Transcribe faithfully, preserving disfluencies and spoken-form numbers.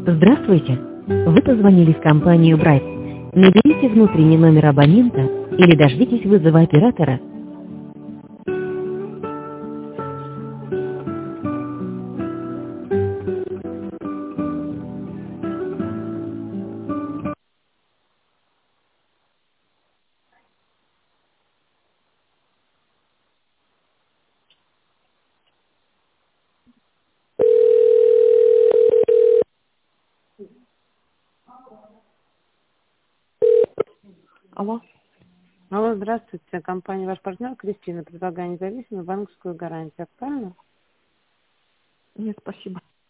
Здравствуйте. Вы позвонили в компанию Брайт. Наберите внутренний номер абонента или дождитесь вызова оператора. Алло. Алло, здравствуйте. Компания «Ваш партнер» Кристина предлагает независимую банковскую гарантию. Правильно? Нет, спасибо.